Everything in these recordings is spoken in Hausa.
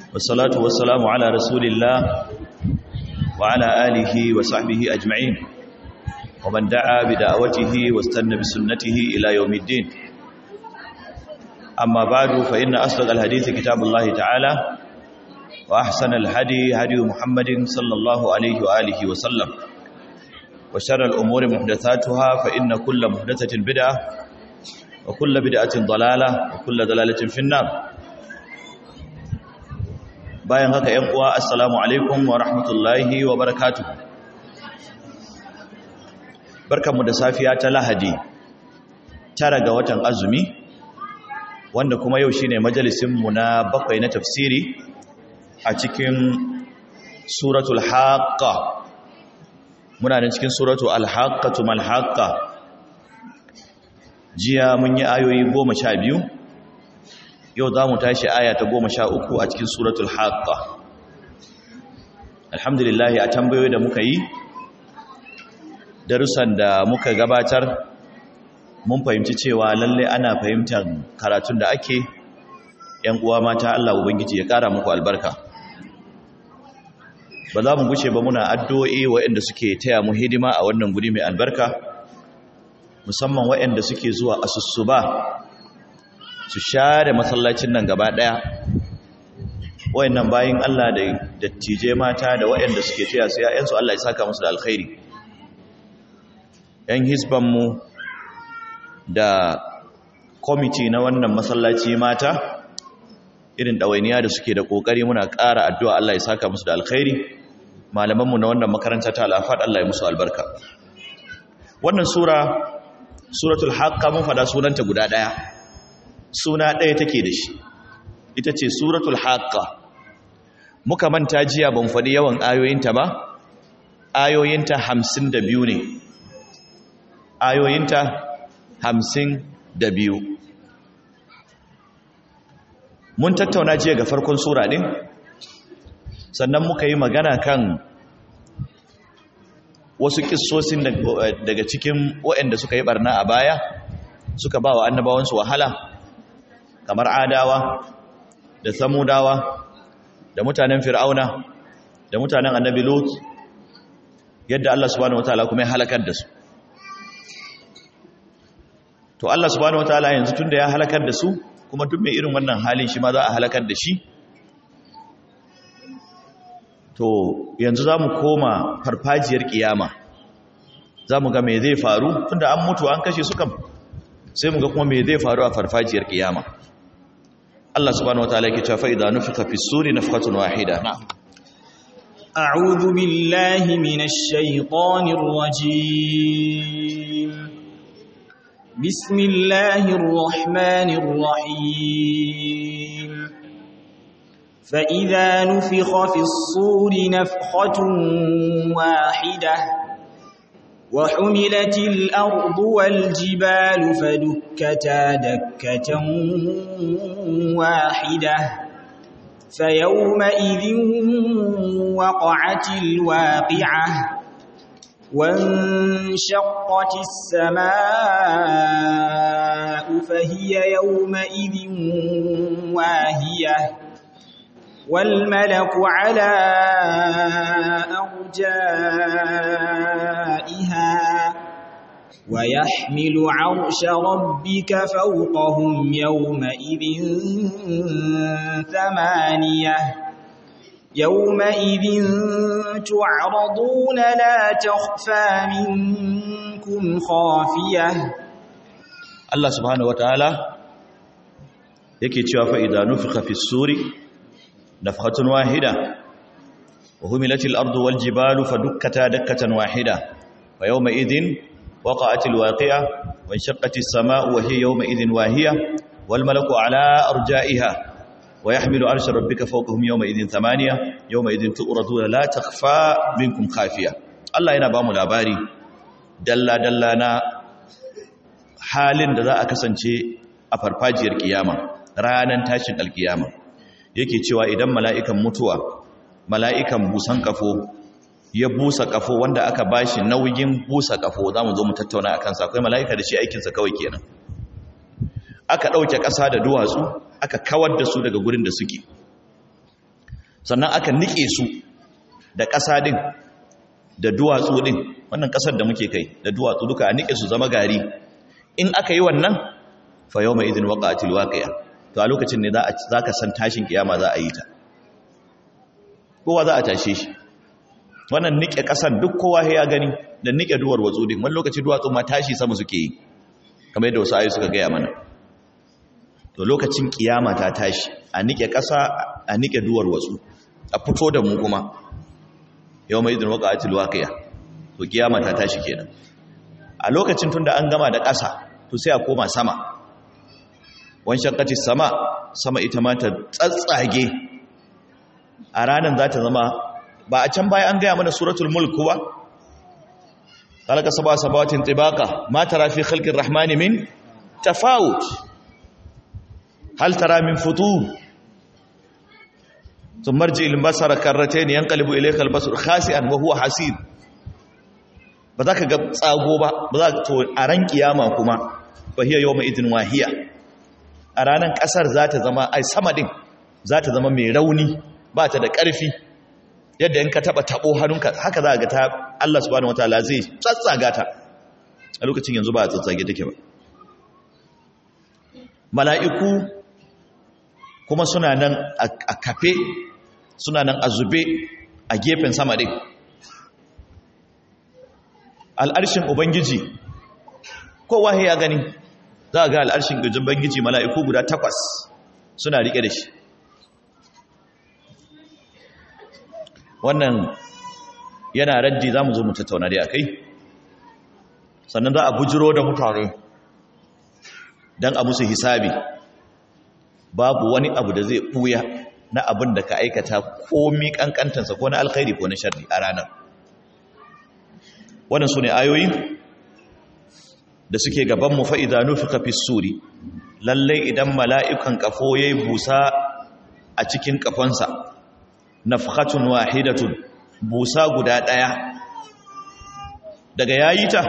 والصلاة والسلام على رسول الله وعلى آله وصحبه أجمعين ومن دعا بدعوته واستنى بسنته إلى يوم الدين. أما بعد فإن أصدق الحديث كتاب الله تعالى وأحسن الهدي هدي محمد صلى الله عليه وآله وسلم وشر الأمور محدثاتها فإن كل محدثة بدعة وكل بدعة ضلالة وكل ضلالة في النار. bayan haka ƴan uwa assalamu alaikum wa rahmatullahi wa barakatuh. Barkanmu da safiya ta Lahadi 9 ga watan azumi wanda kuma yau shine majalisin mu na 7 na tafsiri a cikin suratul haqqa. Muna nan cikin suratul al-haqqatu mal haqqa. Jiya mun yi ayoyi 12. Yau za mu tashi aya ta 13 a cikin suratul haqqa. Alhamdulillah, a tambayoyi da muka yi, darussan da muka gabatar, mun fahimci cewa lalle ana fahimtar karatun da ake. Yan uwa mata, Allah ubangiji ya kara muku albarka. Ba za mu gushe ba muna addu'o'i waɗanda suke taya mu hidima a wannan guri mai albarka, musamman waɗanda suke zuwa asussuba su share masallacin nan gaba daya. Wayannan bayin Allah da dattije mata da wayanda suke taya su ƴaƴansu, Allah ya saka musu da alkhairi. Ƴan hisban mu da committee na wannan masallaci mata, irin dawainiya da suke da kokari, muna ƙara addu'a Allah ya saka musu da alkhairi. Malaman mu na wannan makaranta ta Al-Afad, Allah ya musu albarka. Wannan suratul haqqa, mun fada sunanta guda daya. Suna ɗaya take da shi, ita ce suratul haqqa. Muka manta jiya ban faɗi yawan ayoyinta ba. Ayoyinta 52 ne. Ayoyinta 52. Mun tattauna jiya ga farkon sura ɗin, sannan muka yi magana kan wasu kissosin daga cikin waɗanda suka yi barna a baya, suka ba wa annabawansu wahala, kamar Adawa da Samudawa da mutanen Fir'auna da mutanen Annabi Lut, yadda Allah subhanahu wataala kuma ya halakar da su. To Allah subhanahu wataala yanzu tunda ya halakar da su, kuma duk mai irin wannan halin shi ma za a halakar da shi. To yanzu za mu koma farfajiyar kiyama, za mu ga me zai faru tunda an mutu an kashe su kam, sai mu ga kuma me zai faru a farfajiyar kiyama. Allah subhanahu wataala yake cewa fa idza nufika fi suri nafkhatun wahida. A'udhu billahi minash shaitanir rajim. Bismillahir rahmanir rahim. Fa idza nufikha fi suri nafkhatun wahidah وحملت الأرض والجبال فدكتا دكة واحدة فيومئذ وقعت الواقعة وانشقت السماء فهي يومئذ واهية والملك على أرجائها ويحمل عرش ربك فوقهم يومئذ ثمانية يومئذ تعرضون لا تخفى منكم خافية. الله سبحانه وتعالى yake cewa fa idza nufikha fi suri nafkhatun wahida wa humilatil ardu wal jibalu fadukkata dakkatan wahida wa yawma idhin waqa'atil waqi'a wa inshaqqatis samaa'u wa hiya yawma idhin wahiya wal malaku ala arja'iha wa yahmilu arsha rabbika fawqahum yawma idhin thamaniya yawma idhin tu'raduna la takhfa minkum khafiya. Allah yana ba mu labari dalla dalla na halin da za a kasance a farfajiyar kiyama, ranan tashin alkiyama. Yake cewa idan mala'ikan mutuwa, mala'ikan busan kafo ya busa kafo, wanda aka bashi nauyin busa kafo, zamu zo mu tattauna akan sa. Akwai mala'ika da shi aikin sa kawai kenan. Aka dauke ƙasa da duwatsu, aka kawar da su daga gurin da suke. sannan aka nike su da ƙasa din da duwatsu din, wannan ƙasar da muke kai da duwatsu duka a nike su zama gari. In aka yi wannan fa yawma idin waqa'atil waqi'a, to a lokacin ne za ka san tashin kiyama za a yi ta, kowa za a tashe shi. Wannan nike ƙasar duk kowa ya gani da nike duwar watsu din, wani lokaci duwatsu ma tashi sama suke yi kamar yadda wasu ayoyi suka gaya mana. To lokacin kiyama ta tashi, a nike ƙasa a nike duwar watsu, a fito da mu kuma yawma idin waqa'atil waqi'a, to kiyama ta tashi kenan. A lokacin tunda an gama da ƙasa, to sai a koma sama. Wan shaqqati sama ita ma ta tsatsage. A ranar za ta zama, ba a can baya an gaya mana suratul mulk kuwa, khalaqa sab'a samawati tibaqa ma tara fi khalqir rahmani min tafawut hal tara min futur thumma irji al basara karratayn yanqalibu ilayka al basar khasi'an wa huwa hasir. Ba za ka ga tsago ba za ka, to a ran kiyama kuma fa hiya yawma idin wahiya. A ranar kasar za ta zama, ai sama din za ta zama mai rauni, ba ta da ƙarfi, yadda in ka taba tabo hannunka haka za ga ta, Allah subhanahu wataala zai tsatsaga ta. A lokacin yanzu ba a tsatsage take ba. Mala'iku kuma suna nan a kafe, suna nan a zube a gefen sama din. Al'arshin Ubangiji kowa ya gani, za a ga al'arshin Ubangiji mala'iku guda 8 suna riƙe da shi. Wannan yana raddi, za mu zo mu tattauna dai a kai. Sannan za a bujiro da mutane don a musu hisabi. Babu wani abu da zai ɓuya na abin da ka aikata komi ƙanƙantansa ko na alkhairi ko na sharri a ranar. Wannan su ne ayoyi da suke gabanmu, fa'iza nufika fi suri, lallai idan mala'ikan ƙafo ya yi busa a cikin ƙafonsa, nafhatun wahidatun, busa guda ɗaya, daga yayi ta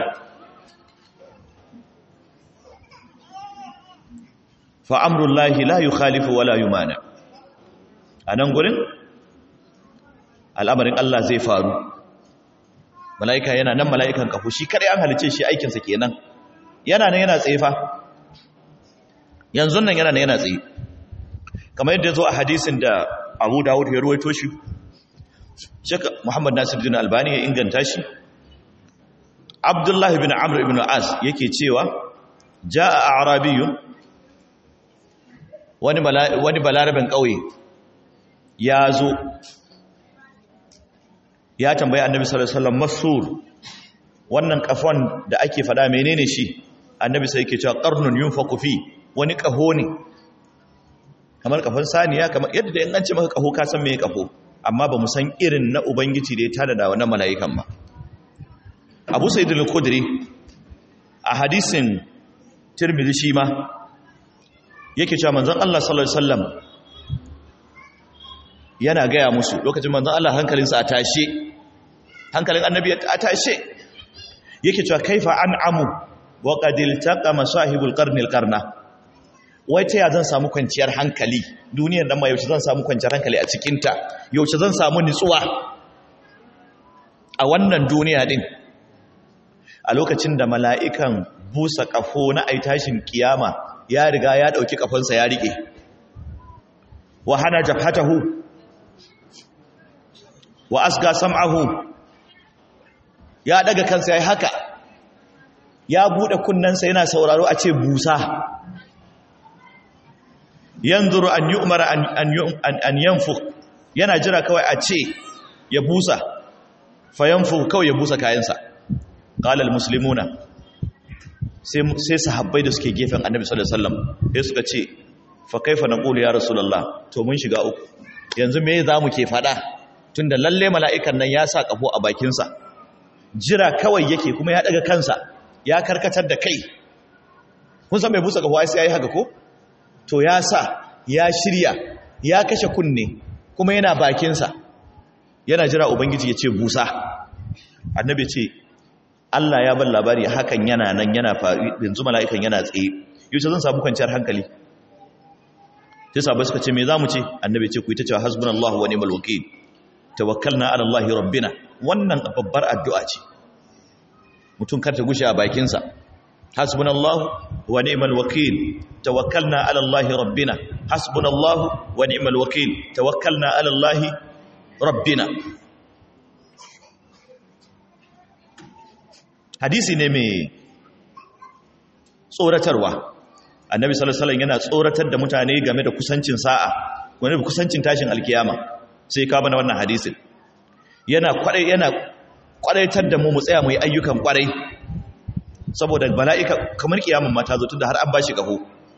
fa'amrullahi la yukhalifu wala yumana. A nan gurin al'amarin Allah zai faru. Mala'ika yana nan, mala'ikan ƙafo shi kare an halice shi, aikinsa kenan. Yana nan yana tsaye fa, yanzu nan yana nan yana tsaye, kamar yadda ya zo a hadisin da Abu Dawud ya ruwaito shi, Sheikh Muhammad Nasiruddin Albani ya inganta shi. Abdullah ibn Amr ibn As yake cewa jaa a'rabiyyun, wani balarabin kauye ya zo ya tambayi Annabi sallallahu alaihi wasallam, masur, wannan kafan da ake fada menene shi? Annabi sai yake cewa qarnun yunfaqu fi, wani kaho ne kamar kafan saniya, kamar yadda da in an ce maka kaho ka san me kaho, amma ba mu san irin na ubangiji da ya tada da wannan mala'ikan ba. Abu Sa'id al-Khudri a hadisin Tirmidhi shi ma yake cewa manzon Allah sallallahu alaihi wasallam yana gaya musu, lokacin manzon Allah hankalinsa a tashe, hankalin annabi a tashe, yake cewa kaifa an'amu wa qad iltaqa masahibul qarnil qarna, wai ta ya zan samu kwanciyar hankali duniyar nan ma, yaushe zan samu kwanciyar hankali a cikinta, yaushe zan samu nutsuwa a wannan duniya din, a lokacin da mala'ikan busa kafo na aitashin kiyama ya riga ya dauki kafansa ya rike, wa hana jabhatahu wa asga sam'ahu, ya daga kansa yayi haka, ya bude kunnensa yana sauraro a ce busa, yanzuru an yu'mara an yanfuk, yana jira kawai a ce ya busa, fa yanfuk, kawai ya busa kayansa. Qala al-muslimuna, sai sahabbai da suke gefen Annabi sallallahu alaihi wasallam sai suka ce, fa kaifa naqulu ya rasulullah, to mun shiga uku, yanzu me zamu ke fada tunda lalle mala'ikan nan ya sa kafo a bakinsa, jira kawai yake, kuma ya daga kansa ya karkatar da kai. Kun san mai busa kafo ai sai yayi haka ko? To ya sa, ya shirya, ya kashe kunne, kuma yana bakinsa, yana jira ubangiji ya ce busa. Annabi ce Allah ya ban labari hakan yana nan yana faru, yanzu mala'ikan yana tsaye, yaushe zan samu kwanciyar hankali? sai sahabbai suka ce me zamu ce annabi ce ku yi ta cewa hasbunallahu wa ni'mal wakeel tawakkalna ala allahi rabbina wannan babbar addu'a ce mutum kar ta gushe a bakin sa hasbunallahu wa ni'mal wakeel tawakkalna ala allahi rabbina hasbunallahu wa ni'mal wakeel tawakkalna ala allahi rabbina. Hadisi ne mai tsoratarwa. Annabi sallallahu alaihi wasallam yana tsoratar da mutane game da kusancin sa'a, wani kusancin tashin alkiyama. Sai ka bana wannan hadisin. Yana kwadaitar da mu tsaya mu yi ayyukan kwarai. Saboda bala'ika kamar kiyaman mata zo tunda har an bashi gaho.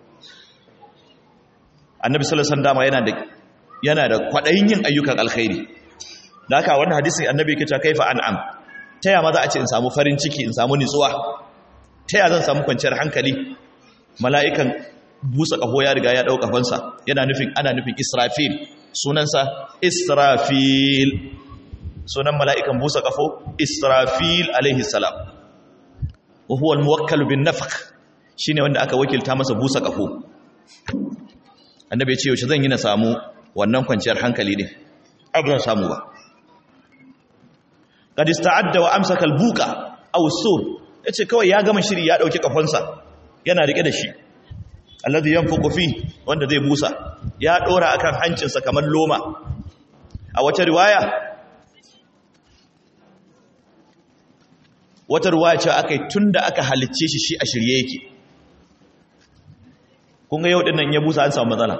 Annabi sallallahu alaihi wasallam yana da kwadayin yin ayyukan alkhairi. Da haka wannan hadisin annabi yake cewa kaifa an'am. Taya ma za a ce in samu farin ciki, in samu nutsuwa. Taya zan samu kwanciyar hankali. Mala'ikan busa ƙaho ya riga ya ɗau ƙafansa, ana nufin Israfil, sunansa Israfil, sunan mala'ikan busa ƙafo Israfil alaihi salam. Wahuwal muwakkalu bin nafak, shi ne wanda aka wakilta masa busa ƙafo. Annabi ya ce yaushe zan yi na samu wannan kwanciyar hankali ne, abu zan samu ba. Qad ista'adda wa amsaka al-buqa aw as-sur, yace kawai ya gama shiri ya dauki kafansa yana rike da shi alladhi yanfuqu fi, wanda zai busa ya dora akan hancinsa kamar loma. A wata riwaya ce akai tunda aka halicce shi a shirye yake. Kun ga yau dinnan ya busa an samu matsala.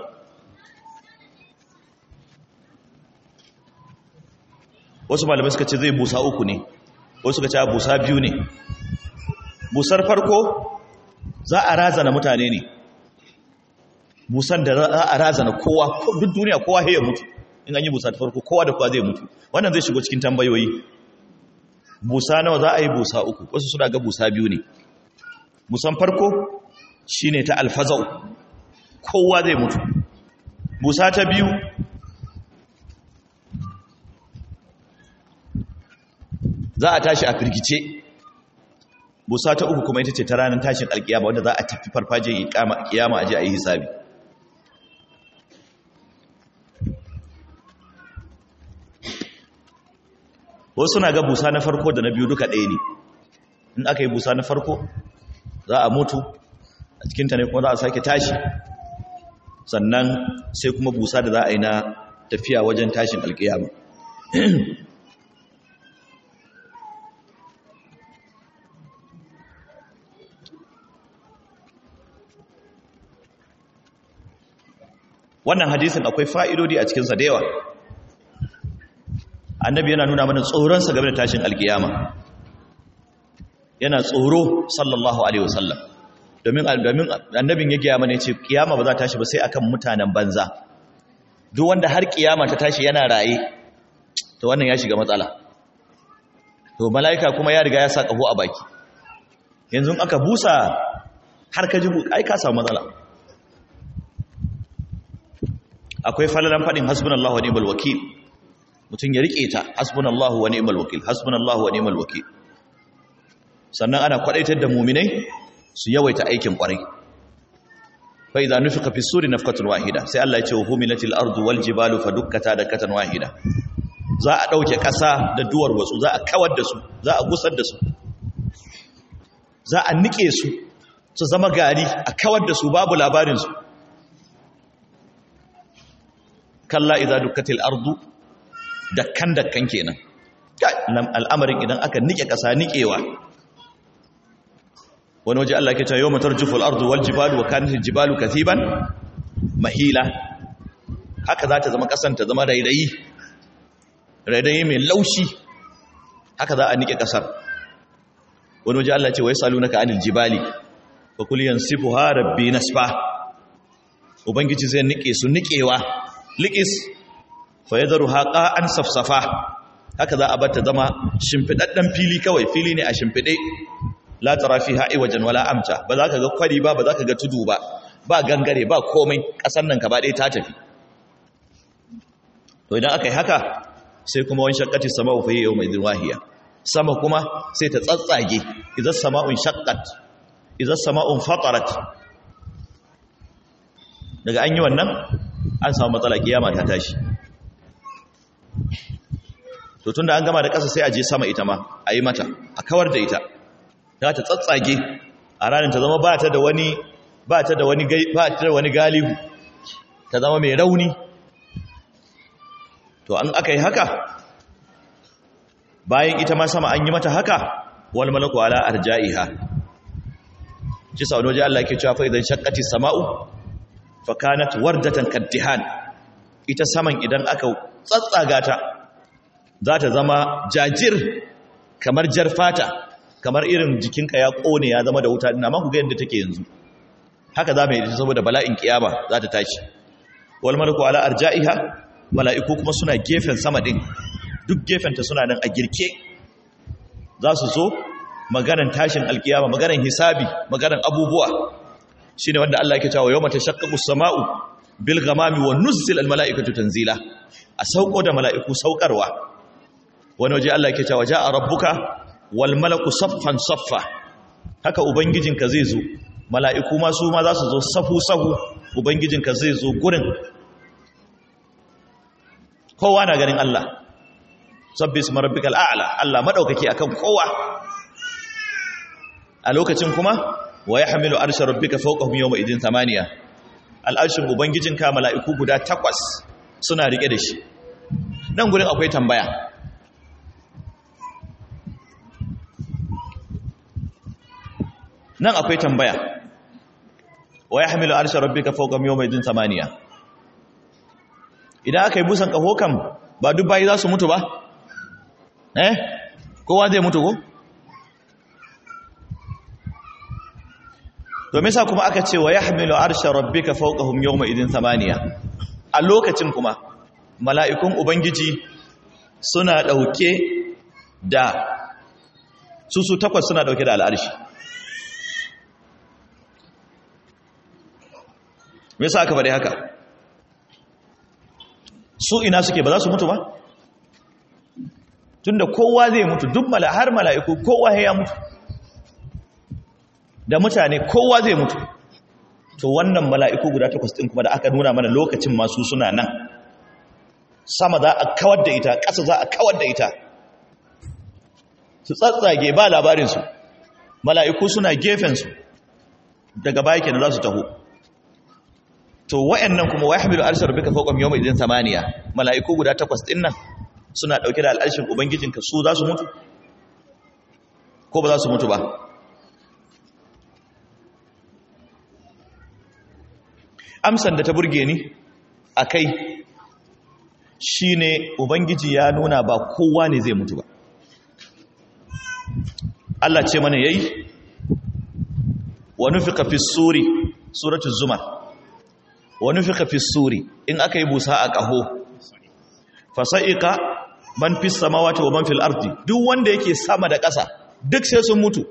Wasu malamai suka ce zai busa uku ne, wasu suka ce busa biyu ne. Busar farko za a razana mutane ne, busan da za a razana kowa, duk duniya kowa ya mutu. In an yi busa ta farko kowa da kowa zai mutu. Wannan zai shigo cikin tambayoyi. Busa nawa za a yi? Busa uku, wasu suna ga busa biyu ne. Busan farko shine ta alfazau, kowa zai mutu. Busa ta biyu za a tashi a firgice. Busa ta uku kuma ita ce ta ranar tashin alkiyama, wanda za a tafi farfajin kiyama aje a yi hisabi. Wasu na ga busa na farko da na biyu duka ɗaya ne. In aka yi busa na farko za a mutu, a cikinta ne kuma za a sake tashi, sannan sai kuma busa da za a yi na tafiya wajen tashin alkiyama. Wannan hadisin akwai fa'idodi a cikinsa da yawa. Annabi yana nuna mana tsoronsa game da tashin alkiyama. Yana tsoro sallallahu alaihi wasallam. Domin annabin ya gaya mana ya ce kiyama ba za ta tashi ba sai akan mutanen banza. Duk wanda har kiyama ta tashi yana raye, to wannan ya shiga matsala. To mala'ika kuma ya riga ya sa ƙaho a baki. Yanzu aka busa har ka ji ai ka samu matsala. Akwai falalan faɗin hasbunallahu wa ni'mal wakil. Mutum ya rike ta hasbunallahu wa ni'mal wakil, hasbunallahu wa ni'mal wakil. Sannan ana kwadaitar da mu'minai su yawaita aikin kwarai. Fa idza nufiqa fi suri nafqatun wahida, sai Allah ya ce humilatil ardu wal jibalu fadukkata dakatan wahida. Za a dauke ƙasa da duwar wasu, za a kawar da su, za a gusar da su. Za a nike su su zama gari, a kawar da su babu labarin su. Kalla idza dukkatil ardu dakkan kenan. Al'amarin idan aka nike ƙasa nikewa. Wani waje Allah ke cewa yawma tarjufu al-ardu wal jibalu wa kanat al-jibalu kathiban mahila. Haka za ta zama ƙasan ta zama rairayi mai laushi. Haka za a nike ƙasar. Wani waje Allah ce wa yasalunaka anil jibali fa kul yansifuha rabbi nasfa. Ubangiji zai nike su nikewa. Likis fa yadharu haqa'an safsafa. Haka za a bar ta zama shimfidaddan fili, kawai fili ne a shimfide. La tara fiha iwajan wala amta, ba za ka ga kwari ba za ka ga tudu ba gangare ba komai, kasan nan gaba ɗaya ta tafi. To idan aka yi haka sai kuma wani shaqqati sama'u fa hiya yawma idhin wahiya. Sama kuma sai ta tsatsage, idza sama'un shaqqat, idza sama'un fatarat. daga an yi wannan an samu matsala kiyama ta tashi. To tunda an gama da ƙasa sai a je sama ita ma a yi mata a kawar da ita za ta tsatsage a ranar ta zama ba ta da wani galihu, ta zama mai rauni. To an aka yi haka bayan ita ma sama an yi mata haka wal malaku ala arja'iha. Ci sa wani waje Allah yake cewa fa idan shaqqati sama'u fa kanat wardatan kaddihan, ita saman idan aka tsatsaga ta za ta zama jajir kamar jar fata, kamar irin jikinka ya kone ya zama da wuta ina ma ku ga yadda take yanzu. Haka za mu yi saboda bala'in kiyama za ta tashi. Wal malaku ala arja'iha, mala'iku kuma suna gefen sama din, duk gefenta suna nan a girke, za su zo maganan tashin alkiyama, maganan hisabi, maganan abubuwa. Shine wanda Allah yake cewa yawma tashaqqaqu as-sama'u bil ghamami wa nuzzila al mala'ikatu tanzila, a sauko da mala'iku saukarwa. Wani waje Allah yake cewa ja'a rabbuka wal malaku saffan saffa, haka ubangijinka zai zo, mala'iku ma su ma za su zo safu safu, ubangijinka zai zo gurin. Kowa na ganin Allah, sabbi isma rabbikal a'la, Allah madaukaki akan kowa. A lokacin kuma wa yahmilu arsha rabbika fawqahum yawma idin thamaniya, al'arshin ubangijinka mala'iku guda 8 suna rike da shi. Nan gurin akwai tambaya, nan akwai tambaya, wa yahmilu arsha rabbika fawqahum yawma idin thamaniya. Idan aka yi busan kaho kam ba duk bayi za su mutu ba? Kowa zai mutu ko? To me yasa kuma aka ce wa yahmilu arsha rabbika fawqahum yawma idin thamaniya? A lokacin kuma mala'ikun ubangiji suna dauke da su 8 suna dauke da al'arshi. Me yasa aka bari haka? Su ina suke, ba za su mutu ba? Tunda kowa zai mutu, duk har mala'iku kowa ya mutu, da mutane kowa zai mutu. To wannan mala'iku guda 8 ɗin kuma da aka nuna mana lokacin masu suna nan, sama za a kawar da ita, ƙasa za a kawar da ita, su tsatsage ba labarinsu, mala'iku suna gefensu, daga baya kenan za su taho. To wa'annan kuma wa yahmilu arsha rabbika fawqahum yawma idin thamaniya, mala'iku guda 8 ɗin nan suna dauke da al'arshin ubangijinka, su za su mutu ko ba za su mutu ba? Amsan da ta burge ni akai shine ubangiji ya nuna ba kowa ne zai mutu ba. Allah ce mana yayi wa nufiqa fis suri, suratul zumar, wa nufiqa fis suri, in aka yi busa a kaho, fasa'iqa man fis samawati wa man fil ardi, duk wanda yake sama da ƙasa duk sai sun mutu.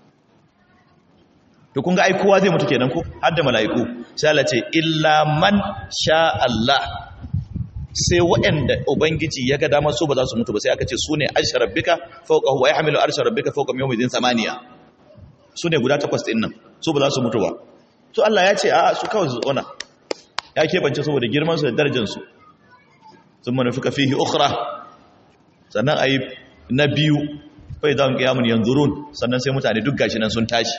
To kun ga ai kowa zai mutu kenan ko, har da mala'iku. Sai Allah ce illa man sha Allah, sai waɗanda ubangiji ya ga dama su ba za su mutu ba. Sai aka ce su ne arsha rabbika fawqahu wa yahmilu arsha rabbika fawqahum yawma idhin thamaniya, su ne guda 8 din nan, su ba za su mutu ba. To Allah ya ce a su kawai su tsona, ya keɓance saboda girman su da darajar su. Sun manufika fihi ukhra, sannan ayi na biyu fa idan qiyamun yanzurun, sannan sai mutane duk gashi nan sun tashi.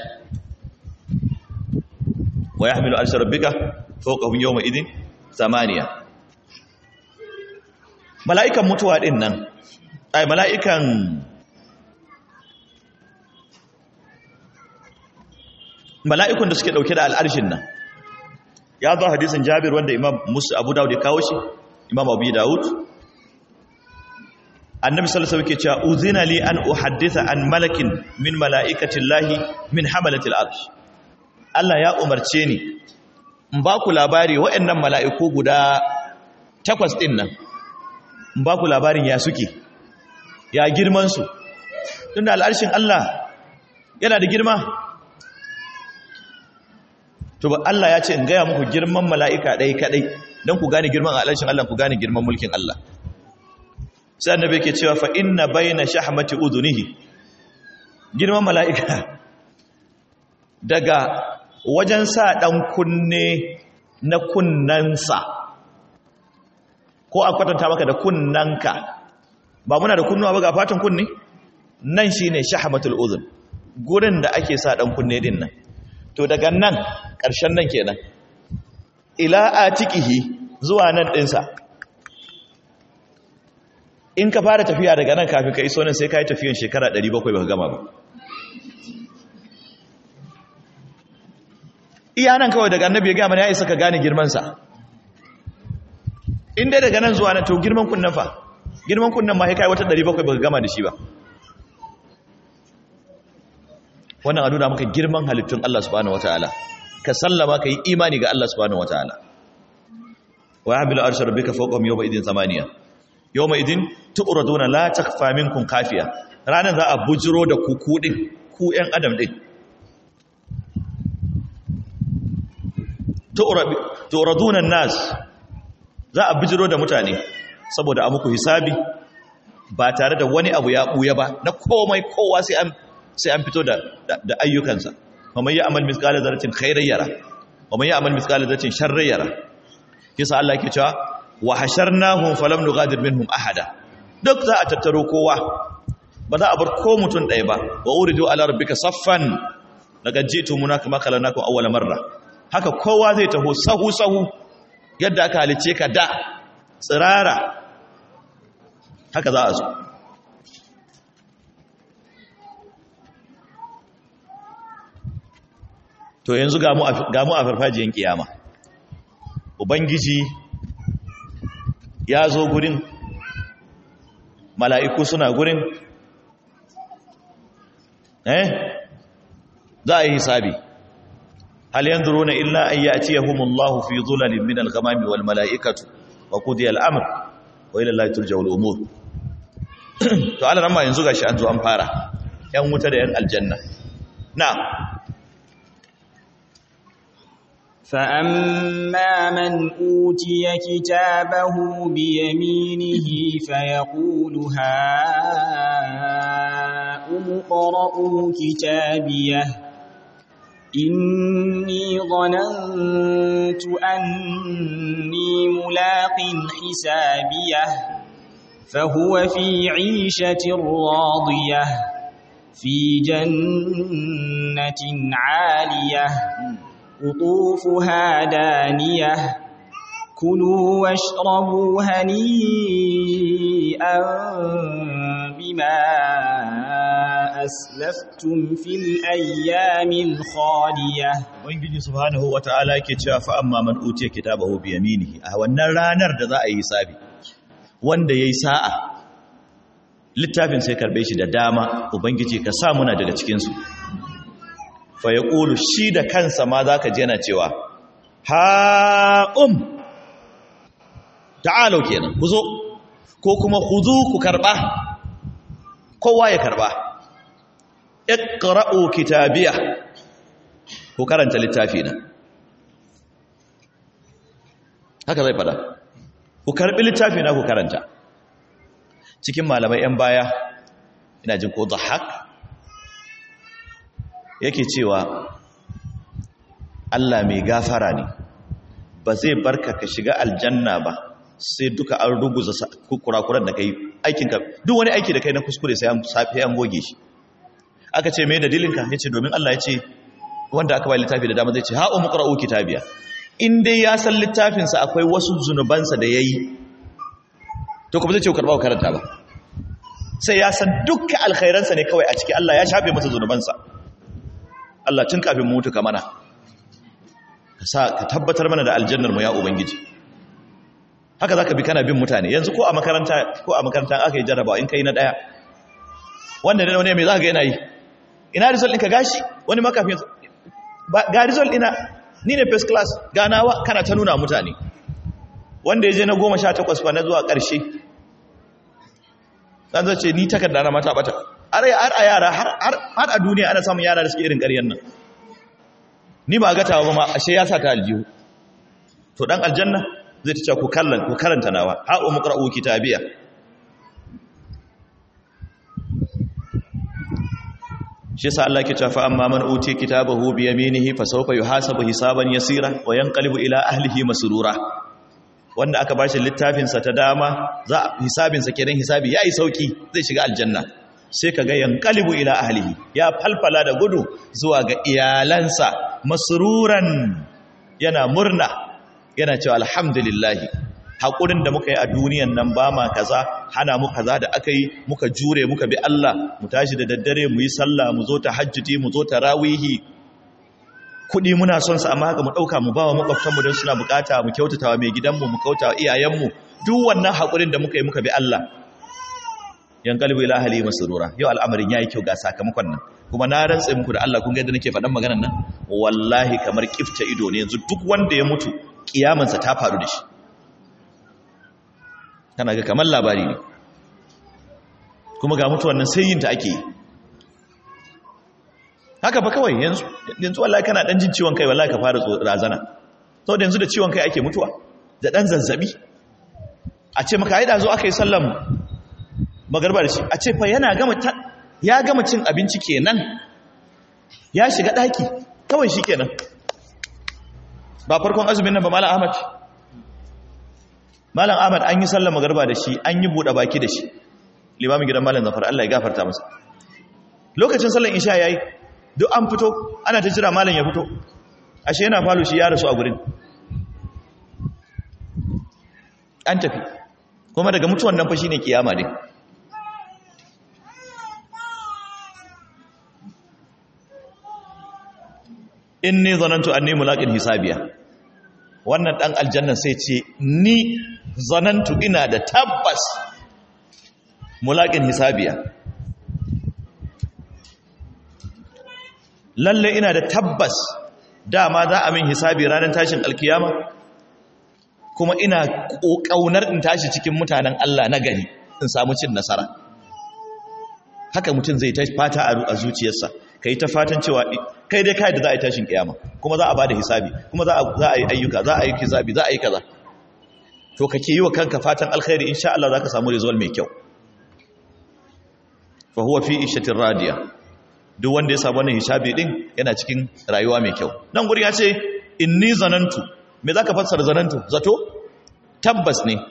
Wa yahmilu arsha rabbika fawqahum yawma idin thamaniya. Mala'ikan mutuwa din nan, ai mala'ikun da suke dauke da al'arshin nan, ya zo hadisin Jabir wanda Imam Abu Dawud ya kawo shi, Imam Abu Dawud, annabi sallallahu alaihi wasallam ke cewa uzina li an uhadditha an malakin min mala'ikati llahi min hamalatil arsh. Allah ya umarce ni in ba ku labari waɗannan mala'iku guda 8 din nan, in ba ku labarin ya suke, ya girman su, tunda al'arshin Allah yana da girma. To ba Allah ya ce in gaya muku girman mala'ika ɗaya kaɗai don ku gane girman al'arshin Allah, ku gane girman mulkin Allah. Sai annabi yake cewa fa inna bayna shahmati udhunihi, girman mala'ika daga wajen sa dan kunne na kunnansa, ko a kwatanta maka da kunnanka, ba muna da kunnuwa ba ga fatan kunne, nan shine shahmatul udhun, gurin da ake sa dan kunne din nan, to daga nan ƙarshen nan kenan ila atiqihi zuwa nan dinsa, in ka fara tafiya daga nan kafin ka iso nan sai ka yi tafiyan shekara 700 baka gama ba. Iya nan kawai daga annabi ya gaya mana ya isa ka gane girmansa. In dai daga nan zuwa nan to girman kunnan fa, girman kunnan ma ya kai wata 700 baka gama da shi ba. Wannan a nuna maka girman halittun Allah subhanahu wataala, ka sallama ka yi imani ga Allah subhanahu wataala. Wa yahmilu arsha rabbika fawqahum yawma idin samaniya yawma idin tu'raduna la takhfa minkum khafiya, ranan za a bujiro da ku din, ku ƴan adam din. tu'raduna an-nas, za a bujiro da mutane saboda a muku hisabi ba tare da wani abu ya buya ba, na komai kowa sai an fito da ayyukansa. wa man ya'mal mithqala dharratin khairan yara wa man ya'mal mithqala dharratin sharran yara. kisa Allah yake cewa wa hasharnahum falam nughadir minhum ahada, duk za a tattaro kowa, ba za a bar ko mutum ɗaya ba. wa uridu ala rabbika saffan laqad ji'tumuna kama khalaqnakum awwala marra, haka kowa zai taho sahu sahu yadda aka halice ka da tsirara, haka za a zo. to yanzu ga mu a farfajiyar kiyama, ubangiji ya zo gurin, mala'iku suna gurin, za a yi hisabi. hal yanzuruna illa an ya'tiyahumullahu fi dhulalin min al-ghamami wal mala'ikatu wa qudiya al-amr wa ila Allahi turja'u al-umur. to Allah ran ma yanzu gashi an zo an fara yan wuta da yan aljanna. na'am. فأما من أوتي كتابه بيمينه فيقول هاؤم اقرءوا كتابيه إني ظننت أني ملاق حسابيه فهو في عيشة راضية في جنة عالية قطوفها دانية كلوا واشربوا هنيئا بما أسلفتم في الأيام الخالية. Ubangiji subhanahu wata'ala yake cewa fa amma man utiya kitabahu bi yaminihi, a wannan ranar da za a yi hisabi, wanda yayi sa'a littafin sai karbe shi da dama, ubangiji ka sa muna daga cikin su. Fa yaqulu, shi da kansa ma zaka je yana cewa ha ta'alu kenan, ku zo, ko kuma khudhu, ku karba, kowa ya karba. iqra'u kitabiya, ku karanta littafi na. haka zai fada, ku karbi littafi na ku karanta. cikin malamai yan baya ina jin ko Dhahhak yake cewa Allah mai gafara ne, ba zai barka ka shiga aljanna ba sai duka an ruguza kurakuran da kai, aikinka duk wani aiki da kai na kuskure sai an goge shi. aka ce mai dalilinka, ya ce domin Allah ya ce wanda aka bai littafi da dama zai ce ha'u muqra'u kitabiya, in dai ya san littafinsa akwai wasu zunubansa da ya yi, to kuma zai ce karɓa karanta ba, sai ya san dukkan alkhairansa ne kawai a ciki, Allah ya shafe masa zunubansa. Allah tun kafin mu mutu ka mana, ka tabbatar mana da aljannar mu ya ubangiji. haka zaka bi kana bin mutane yanzu, ko a makaranta aka yi jarrabawa, in kai na daya wanda ne wani mai zaka ga yana yi, ina result ɗinka gashi, wani makafin ga result ɗina ni ne first class ganawa, kana ta nuna mutane. wanda ya je na 18 fa na zuwa ƙarshe dan zai ce ni takarda na mata bata. har a yara har a duniya ana samun yara da suke irin ƙaryan nan. ni ba gatawa ba ma ashe ya sa ta aljihu. to dan aljanna zai ta ce ku karanta nawa, ha'u muqra'u kitabiya. shi yasa Allah ke cewa fa amma man uti kitabahu bi yaminihi fa sawfa yuhasabu hisaban yasira wa yanqalibu ila ahlihi masrura. Wanda aka bashi littafin sa ta dama za hisabin sa kenan hisabi yayi sauki zai shiga aljanna, sai kaga yanqalibu ila ahlihi ya falfala da gudu zuwa ga iyalansa masruran, yana murna, yana cewa alhamdulillah, haƙurin da muka yi a duniyan nan ba ma kaza, hana mu kaza da aka yi, muka jure muka bi Allah, mu tashi da daddare mu yi sallah, mu zo tahajjudi, mu zo tarawihi, kuɗi muna son sa amma haka mu ɗauka mu bawa makwabtanmu don suna bukata, mu kyautatawa mai gidanmu, mu kyautatawa iyayenmu, duk wannan haƙurin da muka yi muka bi Allah. Yanqalibu ila ahlihi masrura. Yau al'amarin yayi kyau ga sakamakon nan. Kuma na rantsa muku da Allah, kun ga yadda nake faɗan maganar nan, wallahi kamar kifta ido ne yanzu duk wanda ya mutu kiyamansa ta faru da shi. Kana ga kamar labari ne, kuma ga mutuwan nan sai yin ta ake yi haka ba kawai. Yanzu wallahi kana dan jin ciwon kai wallahi ka fara razana, saboda yanzu da ciwon kai ake mutuwa, da dan zazzabi. A ce maka ai da zo aka yi sallan magarba da shi, a ce fa ya gama cin abinci kenan, ya shiga daki kawai shi kenan. Ba farkon azumin nan ba Malam Ahmad an yi sallar magarba da shi, an yi buɗe baki da shi, limamin gidan Malam Zafar, Allah ya gafarta masa. Lokacin sallar isha yayi, duk an fito, ana ta jira Malam ya fito, ashe yana falo shi ya rasu a gurin. An tafi, kuma daga mutuwan nan fa shine kiyama din. Inni zanantu anni mulaqin hisabiya. Wannan dan aljanna sai ce ni zanantu ina da tabbas mulaqin hisabiya, lalle ina da tabbas dama za a min hisabi ranar tashin alkiyama, kuma ina kaunar in tashi cikin mutanen Allah na gari in samu cin nasara. Haka mutum zai ta fata a zuciyarsa, kai ta fatan cewa kai dai kai da za a yi tashin kiyama, kuma za a bada hisabi, kuma za a yi ayyuka, za a yi hisabi, za a yi kaza. To kake yi wa kanka fatan alkhairi, insha Allah zaka samu result mai kyau. Fa huwa fi ishatir radiya. Duk wanda ya samu wannan hisabi din yana cikin rayuwa mai kyau. Nan guri ya ce inni zanantu. Me zaka fassara zanantu? Zato? Tabbas ne.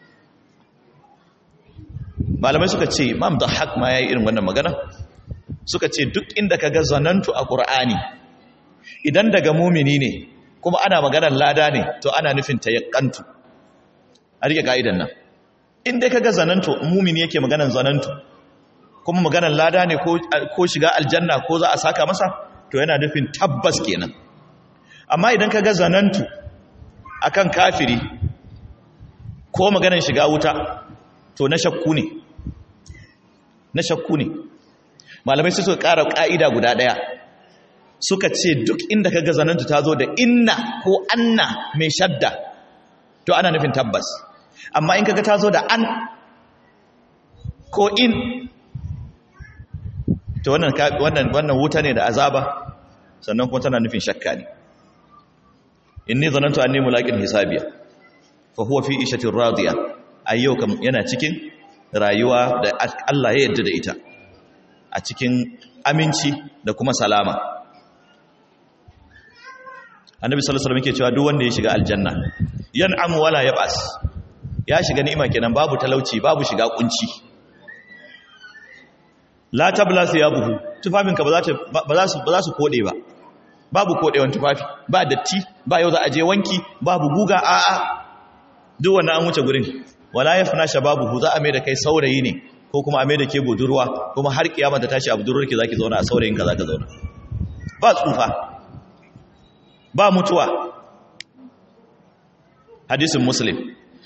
Malamai suka ce Imam Dhahhak ma yayi irin wannan magana. Suka ce duk inda kaga zanantu a Qur'ani, idan daga mumini ne kuma ana maganar lada ne, to ana nufin tayakkantu. A rike ka'idan nan. In dai kaga zanantu, mumini yake maganar zanantu, kuma maganar lada ne ko shiga aljanna ko za a saka masa, to yana nufin tabbas kenan. Amma idan kaga zanantu akan kafiri ko maganar shiga wuta, to na shakku ne. Na shakku ne. Malamai su suka ƙara ƙa'ida guda ɗaya, suka ce duk inda ka ga zanantu ta zo da inna ko anna mai shadda, to ana nufin tabbas. Amma in kaga ta zo da an ko in, to wannan wuta ne da azaba, sannan kuma tana nufin shakka ne. Inni zanantu anni mulaqin hisabiya fa huwa fi ishatin radiya. Ayyau kam yana cikin rayuwa da Allah ya yarda da ita, a cikin aminci da kuma salama. Annabi sallallahu alaihi wasallam yake cewa duk wanda ya shiga aljanna yan'amu wala yab'as, ya shiga ni'ima kenan, babu talauci, babu shiga kunci. La tabla thiyabuhu, tufafinka ba za su kode ba, babu kodewan tufafi, ba datti, ba yau za a je wanki, babu guga, a'a, duk wannan an wuce gurin. Wala yafna shababuhu, za a mai da kai saurayi ne, ko kuma a mai da ke budurwa, kuma har kiyama ta tashi a budurwarki zaki zauna, a saurayinka zaka zauna. Ba tsufa, ba mutuwa. Hadisin Muslim,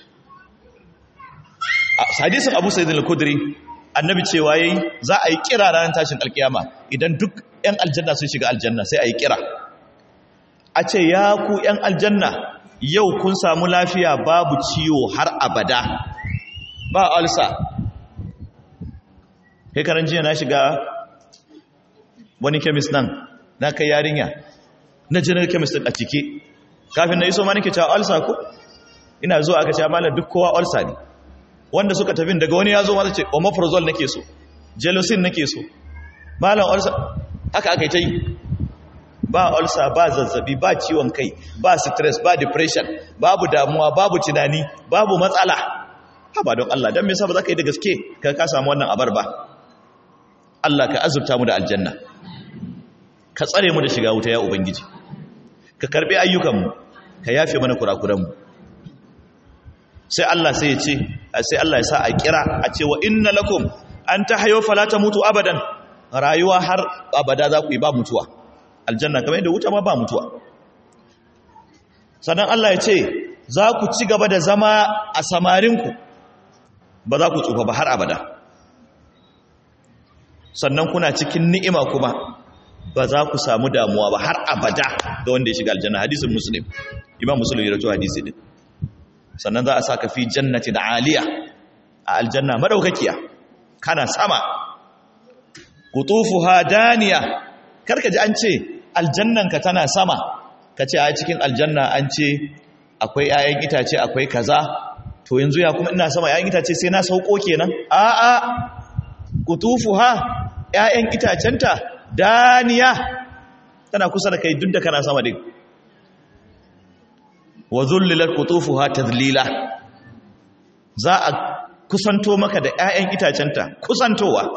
hadisin Abu Sa'id al-Khudri, annabi cewa yayi za a yi kira ranar tashin alkiyama idan duk ƴan aljanna sun shiga aljanna, sai a yi kira a ce ya ku ƴan aljanna, yau kun samu lafiya, babu ciwo har abada, ba ulsa. Kai karan jiya na shiga wani chemist nan, na kai yarinya na general chemist a cike, kafin na iso ma nake cewa ulsa ko, ina zuwa aka ce malam duk kowa ulsa ne. Wanda suka tafi daga wani ya zo ma ce omeprazole nake so, gelocin nake so, malam ulsa. haka aka yi ta yi, ba ulcer, ba zazzabi, ba ciwon kai, ba stress, ba depression, babu damuwa, babu tunani, babu matsala. Haba don Allah, don me yasa ba za ka yi da gaske ka samu wannan abar ba? Allah ka azurta mu da aljanna, ka tsare mu da shiga wuta ya ubangiji, ka karbi ayyukanmu, ka yafe mana kurakuranmu. sai Allah sai ya ce, sai Allah ya sa a kira a ce wa inna lakum an tahyu fala tamutu abadan, rayuwa har abada za ku yi ba mutuwa. Aljanna kamar yadda wuta ma ba mutuwa. Sannan Allah ya ce za ku ci gaba da zama a samarinku, ba za ku tsufa ba har abada. Sannan kuna cikin ni'ima kuma ba za ku samu damuwa ba har abada ga wanda ya shiga aljanna. Hadisin Muslim, Imam Muslim ya rawaito hadisi din. Sannan za a saka fi jannatin aliya, a aljanna madaukakiya, kana sama, qutufuha daniya. Karka ji an ce aljannanka tana sama, ka ce a cikin aljanna an ce akwai 'ya'yan itace akwai kaza, to yanzu ya kuma ina sama 'ya'yan itace sai na sauko kenan? A'a, qutufuha 'ya'yan itacenta daniya, tana kusa da kai duk da kana sama din. Wa zullilat qutufuha tadlila, za a kusanto maka da 'ya'yan itacenta kusantowa.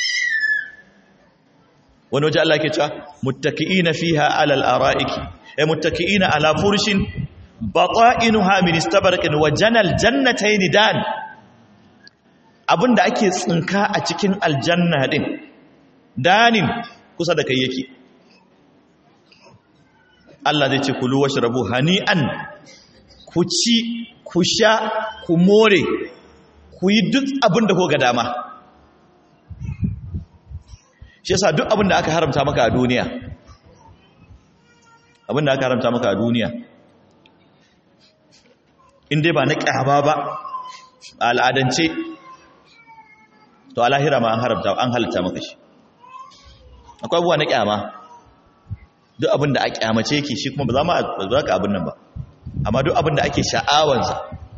Wani waje Allah ke cewa muttaki'ina fiha alal ara'iki, ay muttaki'ina ala furshin bata'inuha min istabarqin wa janal jannatayn dan. Abinda ake tsinka a cikin aljanna din danin kusa da kai yake. Allah zai ce kulu washrabu hani'an, ku ci, ku sha, ku more, ku yi duk abinda ko ga dama. Shi yasa duk abinda aka haramta maka a duniya, abinda aka haramta maka a duniya, in dai ba na ƙyaba ba a al'adance, to a lahira ma an halitta maka shi. Akwai abubuwa na ƙyama, duk abinda a ƙyamace yake shi kuma ba za ka abin nan ba. Amma duk abinda ake sha'awansa,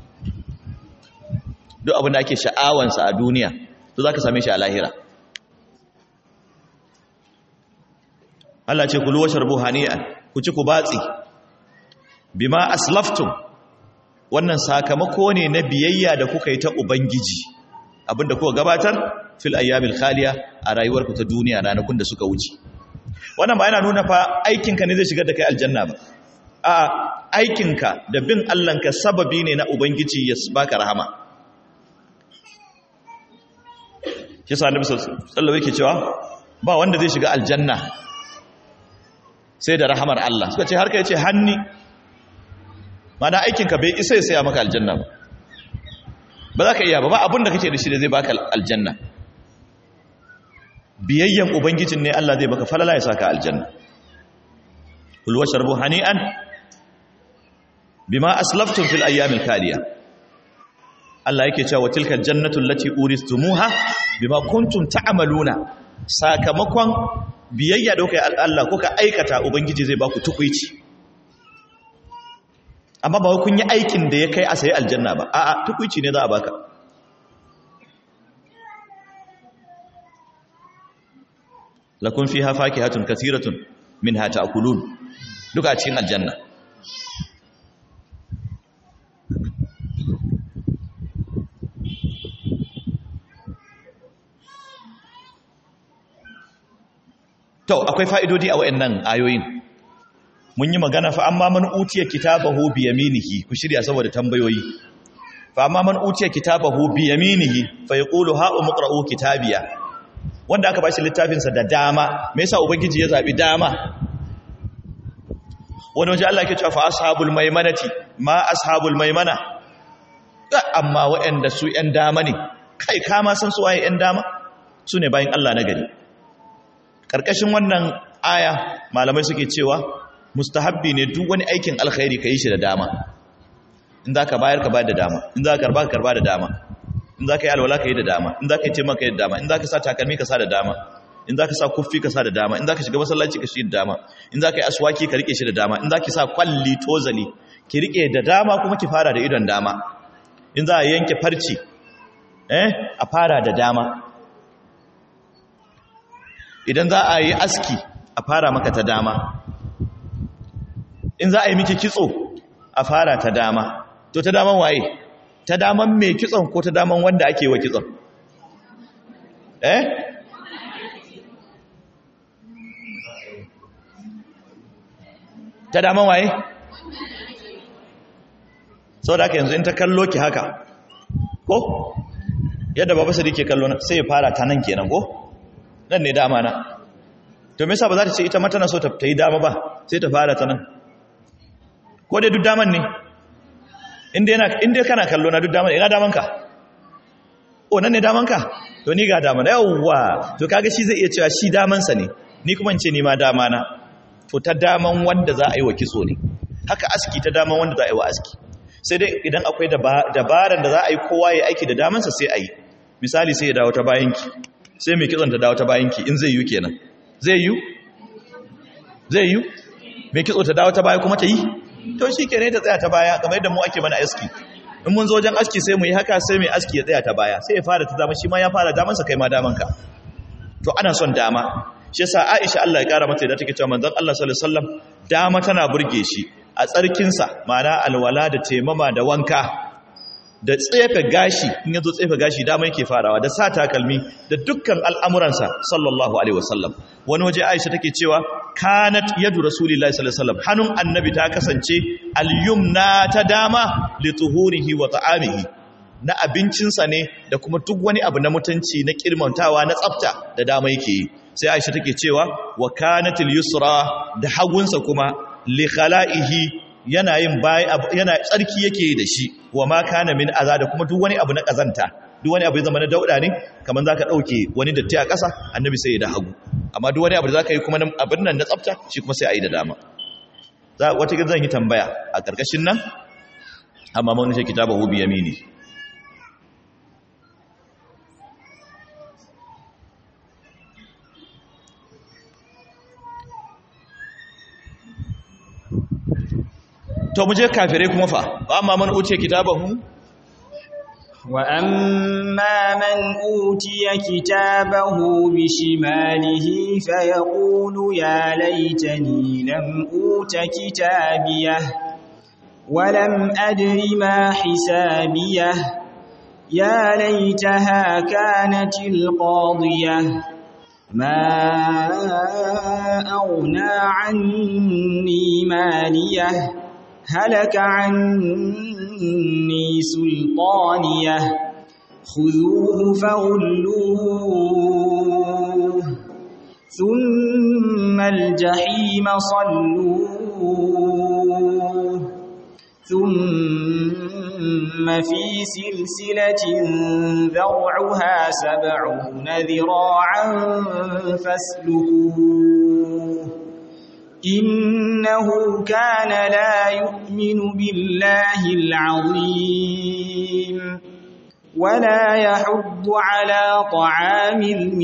duk abinda ake sha'awansa a duniya, to za ka same shi a lahira. Allah ce kulu washrabu hani'an, ku ci ku batsi, bima aslaftum, wannan sakamako ne na biyayya da kuka yi ta ubangiji, abinda kuka gabatar fil ayyamil khaliya, a rayuwarku ta duniya ranakun da suka wuce. Wannan ba yana nuna fa aikinka ne zai shigar da kai aljanna ba, a aikinka da bin Allahnka sababi ne na ubangiji ya baka rahama. Shi sa Annabi sallallahu alaihi wasallam yake cewa ba wanda zai shiga aljanna sai da rahamar Allah. Suka ce har ka yace hanni, mana aikinka bai isa ya saya maka aljanna ba, ba za ka iya ba abinda kake da shi da zai baka aljanna. Biyayyen ubangijin ne Allah zai baka falala ya saka aljanna. Kul washrabu hani'an bima aslaftum fil ayyamil khaliya. Allah yake cewa tilkal jannatu allati uristumuha bima kuntum ta'maluna, sakamakon biyayya da kuka yi Allah kuka aikata ubangiji zai baku tukuici. Amma ba kun yi aikin da ya kai a sayi aljanna ba, a'a tukuici ne za a baka. Lakum fiha fakihatun kathiratun minha ta'kulun, duka a cikin aljanna. To akwai fa'idodi a wayannan ayoyin. Mun yi magana fa amma man utiya kitabahu bi yaminihi, ku shirya saboda tambayoyi. Fa amma man utiya kitabahu bi yaminihi fa yaqulu ha umqra'u kitabiya. Wanda aka bashi littafin sa da dama, me yasa ubangiji ya zabi dama? Wani waje Allah yake cewa fa ashabul maimanati ma ashabul maimana. Amma wayanda su ƴan dama ne, kai kama san su waye ƴan dama? Su ne bayin Allah na gari. Karkashin wannan aya malamai suke cewa mustahabbi ne duk wani aikin alkhairi ka yi shi da dama. In za ka bayar ka bayar da dama, in za ka karba ka karba da dama, in za ka yi alwala ka yi da dama, in za ka yi taimaka ka yi da dama, in za ka sa takalmi ka sa da dama, in za ka sa kuffi ka sa da dama, in za ka shiga masallaci ka shi da dama, in za ka yi aswaki ka rike shi da dama, in za ki sa kwalli tozali ki rike da dama kuma ki fara da idon dama, in za a yanke farci a fara da dama. idan za a yi aski a fara maka ta dama, in za a yi miki kitso a fara ta dama, to ta daman waye? Ta daman mai kitson ko ta daman wanda ake wa kitson? Ta daman waye? sau da haka yanzu in ta kallo ki haka ko yadda baba sadi ke kallo sai ya fara ta nan kenan ko nan ne dama na, to me yasa ba za ta ce ita mata na so ta yi dama ba sai ta fara ta nan, ko dai duk daman ne? inda kana kallo na duk daman, ina daman ka? O nan ne daman ka? To ni ga daman, yawwa, to kaga shi zai iya cewa shi damansa ne, ni kuma in ce ni ma dama na, to ta daman wanda za a yi wa kitso ne, haka aski ta daman wanda za a yi wa aski. Sai dai idan akwai dabaran da za a yi kowa ya aiki da damansa sai a yi, misali sai ya dawo ta bayanki, sai mai kitson ta dawo ta bayanki, in zai yi kenan. Zai yi mai kitso ta dawo ta baya kuma ta yi, to shi ke ne ta tsaya ta baya kamar yadda mu ake mana aski, in mun zo wajen aski sai mu yi haka, sai mai aski ya tsaya ta baya, sai ya fara ta dama, shi ma ya fara damansa, kai ma damanka. To ana son dama, shi yasa Aisha Allah ya kara mata da take cewa manzon Allah sallallahu alaihi wasallam dama tana burge shi a tsarkinsa, ma'ana alwala da taimama da wanka da tsefe gashi, in yazo tsefe gashi dama yake farawa, da sa takalmi da dukkan al'amuransa sallallahu alaihi wasallam. Wani waje Aisha take cewa kanat yadu rasulillahi sallallahu alaihi wasallam, hannun annabi ta kasance al-yumna ta dama li tuhurihi wa ta'amihi, na abincinsa ne da kuma duk wani abu na mutunci na kirmantawa na tsafta da dama yake yi. Sai Aisha take cewa wa kanatil yusra, da hagunsa kuma li khala'ihi, yana tsarki yake da shi, wa ma kana min aza, da kuma duk wani abu na kazanta, duk wani abu ya zama na dauda ne, kaman zaka dauke wani datti a ƙasa, annabi sai ya da hagu, amma duk wani abu da zaka yi kuma abin nan na tsafta, shi kuma sai a yi da dama. Wata zan yi tambaya a ƙarƙashin nan, amma mun ce kitabahu bi yamini. To muje kafirai kuma fa, ba amma man utiya kitabahu, wa amma man utiya kitabahu bi shimalihi fa yaqulu ya laitani lam uta kitabiyah wa lam adri ma hisabiyah ya laitaha kanatil qadiyah ما أغنى عني ماليه هلك عني سلطانيه خذوه فغلوه ثم الجحيم صلوه ثم في سلسلة ذرعها 70 ذراعا فاسلكوه إنه كان لا يؤمن بالله العظيم ولا يحض على طعام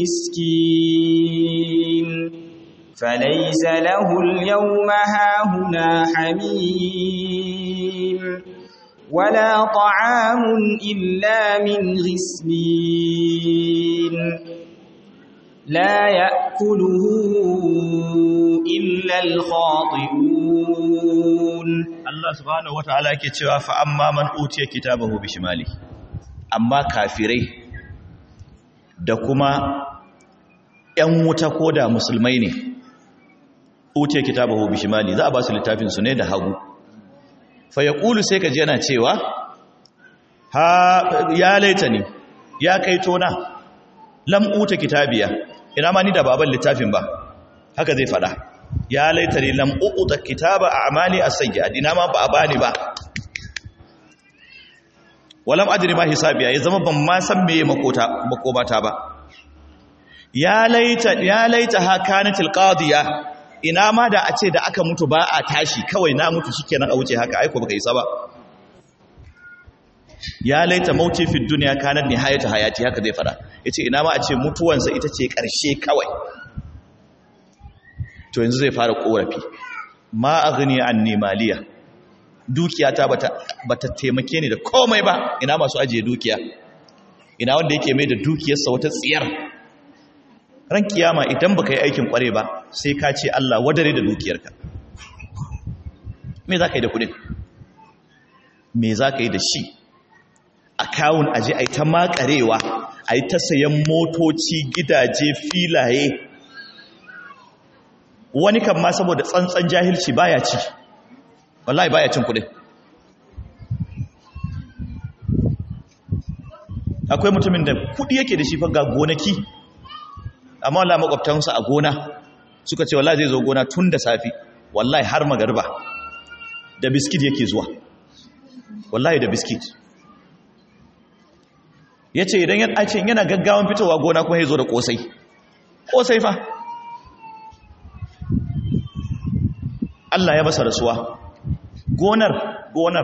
المسكين فليس له اليوم هاهنا حميم ولا طعام إلا من غسلين لا يأكله إلا الخاطئون. Allah subhanahu wataala yake cewa fa amma man utiya kitabahu bishimali, amma kafirai da kuma ƴan wuta ko da musulmai ne, utiya kitabahu bishimali, za a ba su littafin su ne da hagu. Fa yaqulu, sai kaje yana cewa ha ya laitani, ya kaito na lam uta kitabiya, ina ma ni da baban littafin ba, haka zai fada. Ya laitani lam uta kitaba a'mali as-sayyi'at, ina ma ba a bani ba. Walam adri ma hisabiya, ya zama ban ma san meye makomata ba. Ya laita ha kanatil qadiya, ina ma da a ce da aka mutu ba a tashi, kawai na mutu shikenan a wuce haka, aiko baka isa ba. Ya laita mauti fi dunya kanat nihayatu hayati, haka zai fada. Yace ina ma a ce mutuwansa ita ce karshe kawai. To yanzu zai fara korafi, ma aghni anni maliya, dukiyata bata taimake ni da komai ba. Ina masu ajiye dukiya, ina wanda yake mai da dukiyarsa wata tsiyar, ran kiyama idan baka yi aikin kware ba sai ka ce Allah wadare da dukiyarka. Me za ka yi da kudin? Me za ka yi da shi? Akawun aje a yi ta makarewa, a yi ta sayan motoci, gidaje, filaye. Wani kan ma saboda tsantsan jahilci baya ci, wallahi baya cin kudin. Akwai mutumin da kudi yake da shi fa ga gonaki, amma wallahi makwabtansa a gona suka ce wallahi zai zo gona tun da safi, wallahi har magariba da biskit yake zuwa, wallahi da biskit. Ya ce idan yana gaggawan fitowa gona kuma ya zo da ƙosai fa. Allah ya masa rasuwa, gonar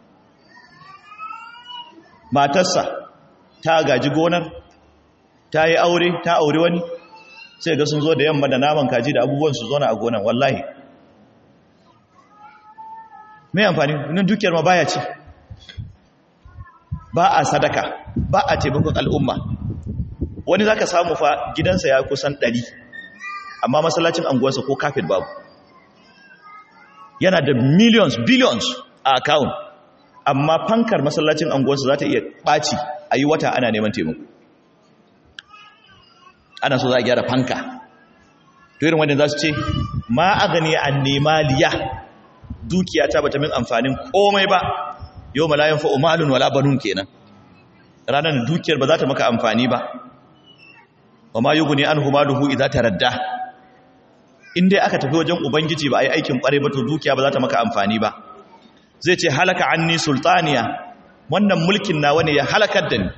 matarsa ta gaji gonar, ta yi aure, ta aure wani, sai ga sun zo da yamma da naman kaji da abubuwan su zo na a gonar, wallahi. Mai amfani, nan dukiyar ma baya ci. Ba a sadaka, ba a taimakon al'umma. Wani za ka samu fa gidansa ya kusan 100, amma masallacin anguwarsa ko kafet babu. Yana da billions a account, amma fankar masallacin anguwarsa za ta iya ɓaci a yi wata ana neman taimako. Ana so za a gyara fanka. To irin wanda za su ce, ma a gani an nema liya, dukiya ta bata min amfanin komai ba. Yau malayan fa'o malun wala banun kenan, ranar da dukiyar ba za ta maka amfani ba. Wa ma yugu ne an humaluhu idza taradda, in dai aka tafi wajen ubangiji ba a yi aikin kware ba to dukiya ba za ta maka amfani ba. Zai ce halaka anni sultaniya, wannan mulkin nawa ne ya halakar da ni.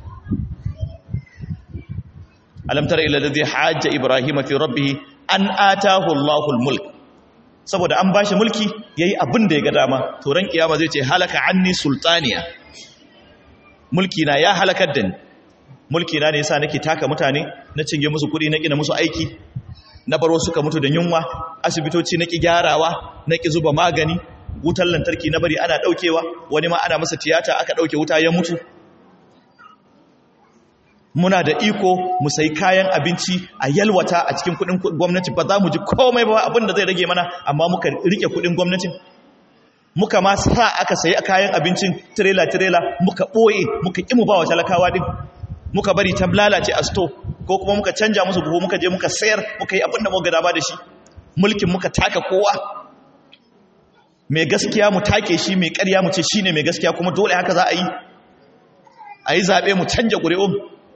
Alam tara ila alladhi hajja ibrahima fi rabbih an atahu Allahul mulk, saboda an bashi mulki yayi abin da ya ga dama, to ran kiyama zai ce halaka anni sultaniya, mulki na ya halakar da ni. Mulki na ne yasa nake taka mutane, na cinye musu kuɗi, na kina musu aiki, na baro suka mutu da yunwa, asibitoci na ki gyarawa, na ki zuba magani, wutar lantarki na bari ana daukewa, wani ma ana masa tiyata aka dauke wuta ya mutu. Muna da iko mu sayi kayan abinci a yalwata a cikin kudin gwamnati, ba za mu ji komai ba abin da zai rage mana, amma muka rike kudin gwamnatin. Muka ma sa aka sayi kayan abincin trailer muka boye, muka ki mu ba wa talakawa din, muka bari ta lalace a store, ko kuma muka canja musu buhu, muka je muka sayar, muka yi abin da muka dama da shi. Mulkin muka taka kowa, mai gaskiya mu take shi, mai ƙarya mu ce shine mai gaskiya, kuma dole haka za a yi zaɓe mu canja ƙuri'un.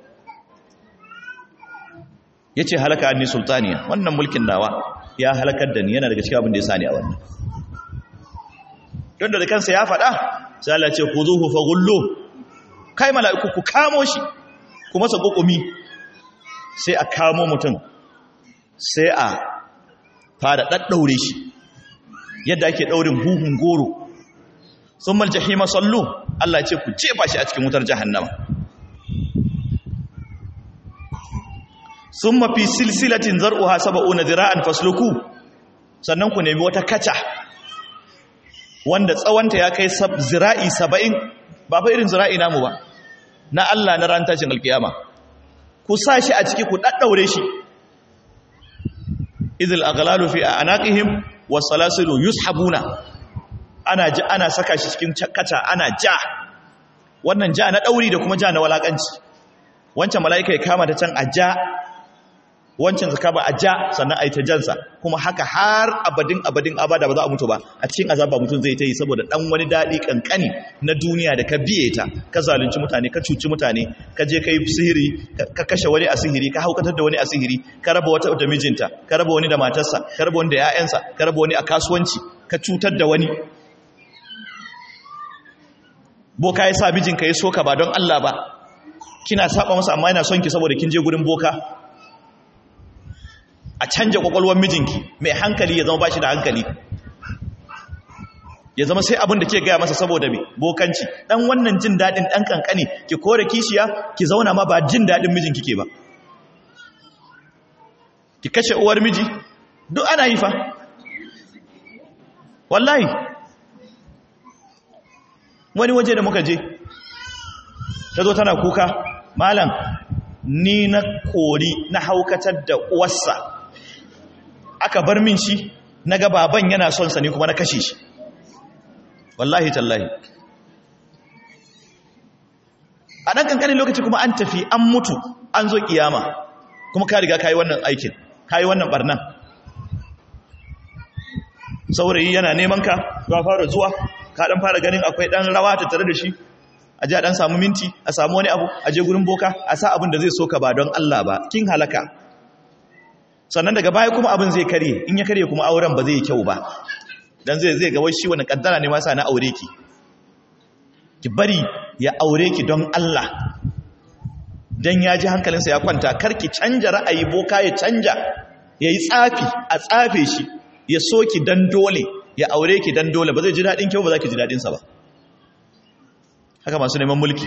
Ya ce halaka anni sultaniya, wannan mulkin nawa ya halakar da ni, yana daga cikin abin da ya sani a wannan. Don da kansa ya faɗa, sai Allah ce khuzuhu faghullu, kai mala'iku ku kamo shi, ku masa kokumi. Sai a kamo mutum, sai a fara daddaure shi yadda ake daurin huhun goro. Summal jahima sallu, Allah ya ce ku jefa shi a cikin wutar jahannama. Sun mafi silsilatin zar'uha 70 zira'an fasluku, sannan ku nemi wata kaca wanda tsawonta ya kai zira'i 70, ba fa irin zira'i namu ba, na Allah na ran tashin alkiyama. Ku sa shi a ciki, ku daddaure shi. Idil aghlalu fi anaqihim was-salasilu yushabuna, ana saka shi cikin kaca, ana ja. Wannan ja na dauri da kuma ja na walakanci. Wancan mala'ika ya kama ta can a ja, wancan zaka ba a ja, sannan a yi ta jansa, kuma haka har abadin abada ba za a mutu ba. A cikin azaba mutum zai ta yi saboda dan wani daɗi kankani na duniya da ka biye ta, ka zalunci mutane, ka cuci mutane, ka je ka yi sihiri, ka kashe wani a sihiri, ka haukatar da wani a sihiri, ka raba wata da mijinta, ka raba wani da matarsa, ka raba wani da 'ya'yansa, ka raba wani a kasuwanci, ka cutar da wani. Boka ya sa mijinka ya soka ba don Allah ba, kina saba masa amma yana son ki saboda kin je gurin boka. A canja kwakwalwar mijinki, mai hankali ya zama bashi da hankali, ya zama sai abin da ke gaya masa saboda mai bokanci. Dan wannan jin daɗin ɗan kankani, ki kore kishiya, ki zauna ma ba jin daɗin mijinki ke ba, ki kashe uwar miji, duk ana yi fa, wallahi. Wani waje da muka je, ta zo tana kuka, malam ni na kori na haukatar da uwarsa aka bar min shi naga baban yana son sa ne kuma na kashe shi wallahi tallahi a dan kankanin lokaci kuma an tafi an mutu an zo kiyama kuma ka riga kai wannan aikin kai wannan barnan saurayi yana neman ka fara zuwa ka dan fara ganin akwai dan rawa ta tare da shi a ji a dan samu minti a samu wani abu a je gurin boka a sa abin da zai soka ba don Allah ba kin halaka sannan daga baya kuma abin zai kare in ya kare kuma auren ba zai yi kyau ba dan zai ga wai shi wani kaddara ne ma sa na aure ki bari ya aure ki don Allah dan ya ji hankalinsa ya kwanta karki canja ra'ayi boka ya canja yayi tsafi a tsafe shi ya soki dan dole ya aure ki dan dole ba zai ji dadin kyau ba za ki ji dadin sa ba haka masu neman mulki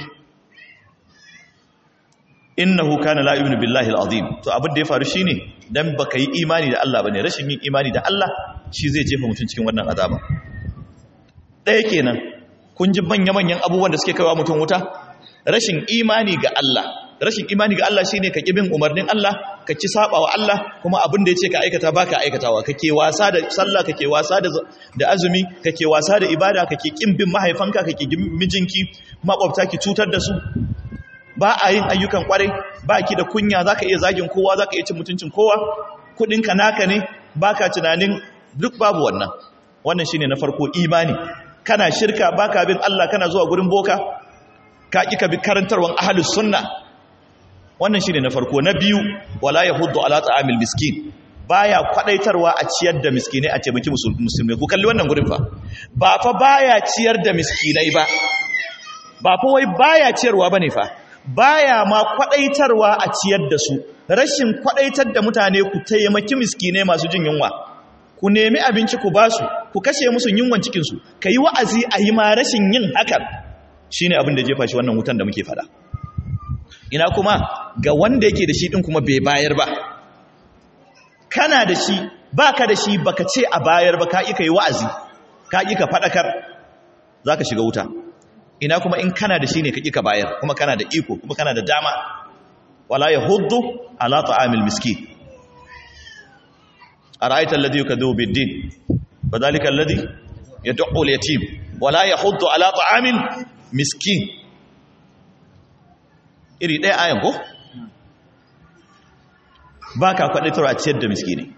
innahu kana la yu'minu billahi al-azim to abin da ya faru shine dan baka yi imani da Allah bane rashin yin imani da Allah shi zai jefa mutum cikin wannan azaba ɗaya kenan kun ji manyan abubuwan da suke kaiwa mutum wuta rashin imani ga Allah rashin imani ga Allah shine ka kibin umarnin Allah ka ci saba wa Allah kuma abin da yace ka aikata baka aikatawa kake wasa da sallah kake wasa da azumi kake wasa da ibada kake kin bin mahaifanka kake kin mijinki makwabta ki cutar da su ba a yin ayyukan kwarai ba ki da kunya zaka iya zagin kowa zaka iya cin mutuncin kowa kudinka naka ne baka tunanin duk babu wannan shine na farko imani kana shirka baka bin Allah kana zuwa gurin boka ka ki ka bi karantarwan ahlus sunna wannan shine na farko na biyu wala yahuddu ala ta'amil miskin baya kwadaitarwa a ciyar da miskinai a taimaki musulmai ku kalli wannan gurin fa ba fa baya ciyar da miskinai ba fa wai baya ciyarwa bane fa baya ma kwadaitarwa a ciyar da su rashin kwadaitar da mutane ku taimaki miskinai masu jin yunwa ku nemi abinci ku basu ku kashe musu yunwan cikin su kai wa'azi a yi ma rashin yin hakan shine abin da jefa shi wannan wutan da muke fada ina kuma ga wanda yake da shi din kuma bai bayar ba kana da shi baka da shi baka ce a bayar ba ka yi kai wa'azi ka yi ka fadakar zaka shiga wuta ina kuma in kana da shi ne ka ƙi ka bayar kuma kana da iko kuma kana da dama wala yahuddu ala ta'amil miskin ara'aita alladhi yukadhibu bid-din fadhalika alladhi yad'u al-yatim wala yahuddu ala ta'amil miskin iri ɗaya ayan ko baka kwadaitar a ciyar da miskini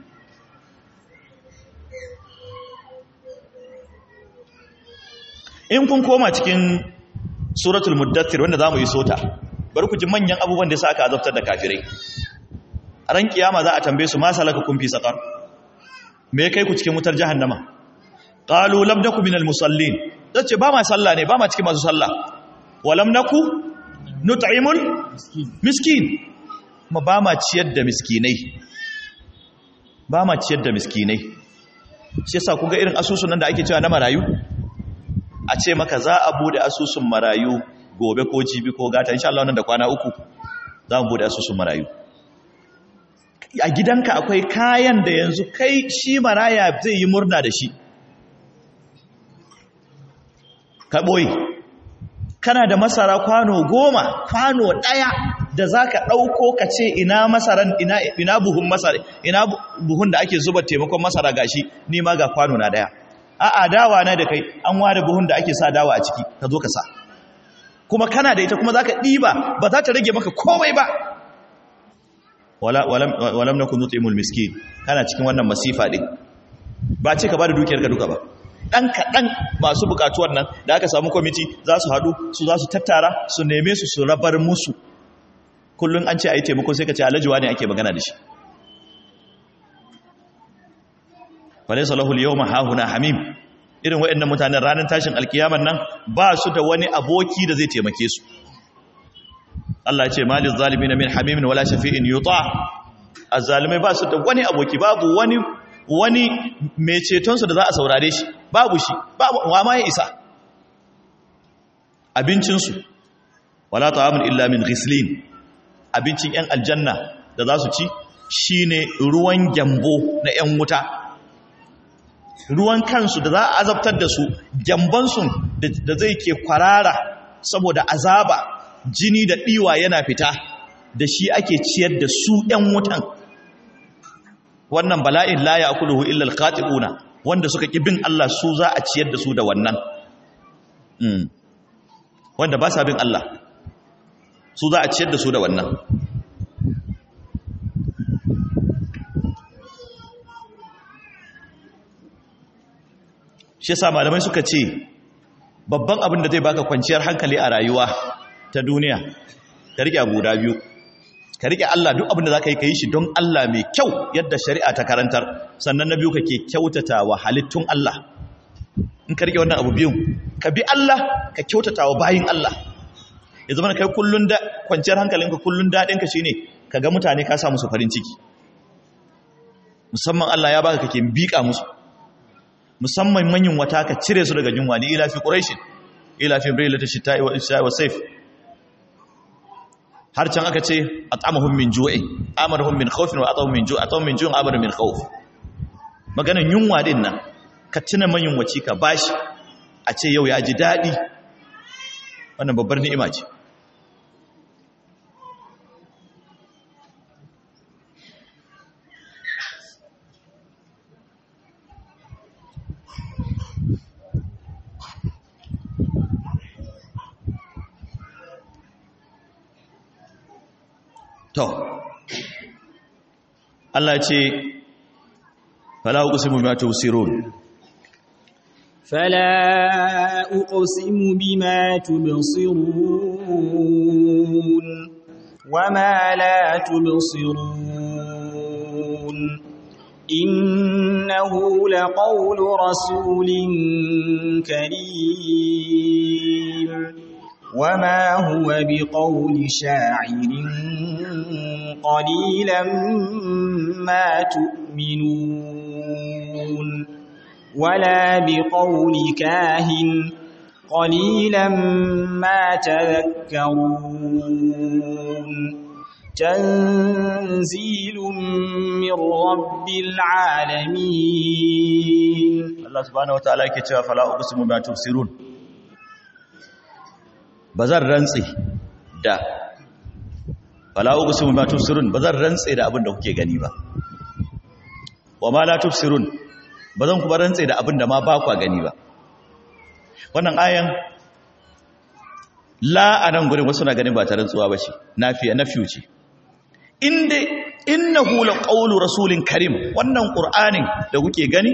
in kun koma cikin suratul muddathir wanda zamu yi sota bari ku ji manyan abubuwan da yasa aka azabtar da kafirai a ran kiyama za a tambaye su ma salakakum fi saqar me kai ku cikin wutar jahannama qalu lam nakum minal musallin dace ba ma sallah ne ba ma cikin masu sallah wa lam naku nut'imul miskin ma ba ma ciyar da miskinai ba ma ciyar da miskinai shi yasa kun ga irin asusun nan da ake cewa na marayu a ce maka za a bude asusun marayu gobe ko jibi ko gata insha Allah nan da kwana 3 za mu bude asusun marayu a gidanka akwai kayan da yanzu kai shi maraya zai yi murna da shi ka boye kana da masara kwano 10 kwano 1 da zaka dauko ka ce ina masaran ina buhun masara ina buhun da ake zuba taimakon masara gashi ni ma ga kwano na 1 a'a dawa na da kai an ware buhun da ake sa dawa a ciki ka zo ka sa kuma kana da ita kuma zaka diba ba za ta rage maka komai ba walam nakun nutimul miskin kana cikin wannan masifa din ba ce ka bada dukiyar ka duka ba dan kadan masu bukatuwar nan da aka samu committee za su hadu su za su tattara su neme su su rabar musu kullun an ce ayi taimako sai ka ce alajiwa ne ake magana da shi falaysa lahu al-yawma hahuna hamim irin waɗannan mutanen ranar tashin alkiyaman nan ba su da wani aboki da zai taimake su Allah ya ce malil zalimin min hamimin wala shafi'in yuta azzalimai ba su da wani aboki babu wani mai ceton su da za a saurare shi babu shi babu wa ma ya isa abincin su wala ta'amun illa min ghislin abincin yan aljanna da za su ci shine ruwan gyambo na yan wuta ruwan kansu da za a azabtar da su gyambansu da zai ke kwarara saboda azaba jini da ɗiwa yana fita da shi ake ciyar da su ɗan wutan. Wannan bala'in la ya'kuluhu illa al-khati'una, wanda suka ƙi bin Allah su za a ciyar da su da wannan. Wanda ba sa bin Allah su za a ciyar da su da wannan. Shi yasa malamai suka ce babban abin da zai baka kwanciyar hankali a rayuwa ta duniya ka rike abu guda biyu. Ka rike Allah, duk abin da zaka yi ka yi shi don Allah mai kyau yadda shari'a ta karantar. Sannan na biyu kake kyautata wa halittun Allah. In ka rike wannan abu biyun, ka bi Allah, ka kyautata wa bayin Allah. Ya zama kai kullun da kwanciyar hankalinka, kullun dadin ka shine kaga mutane ka sa musu farin ciki. Musamman Allah ya baka kake bika musu. Musamman manyan wata ka cire su daga yunwa, ni ila fi quraish ila fi brilati shita'i wa isha wa sayf. Har can aka ce at'amahum min ju'in amarahum min khawfin wa at'amahum min ju'in, at'amahum min ju'in amarahum min khawf. Maganan yunwa din nan ka tuna manyan waci ka bashi, a ce yau ya ji dadi, wannan babbar ni'ima ce. To, Allah ce, fala uqsimu bima tubsirun. Fala uqsimu bima tubsirun wama la tubsirun. Innahu laqawlu rasulin karim. وما هو بقول شاعر قليلا ما تؤمنون ولا بقول كاهن قليلا ما تذكرون تنزيل من رب العالمين. الله سبحانه وتعالى يكتب فلا أقسم بما تبصرون. Bazan rantsi da fala uqsimu bima tubsirun, bazan rantsi da abin da kuke gani ba. Wa ma la tubsirun, bazan kuma rantsi da abin da ma ba ku gani ba. Wannan ayan la anan gurin wasu na ganin ba ta rantsuwa ba ce, nafiyu ce. Inda innahu laqawlu rasulin karim, wannan qur'anin da kuke gani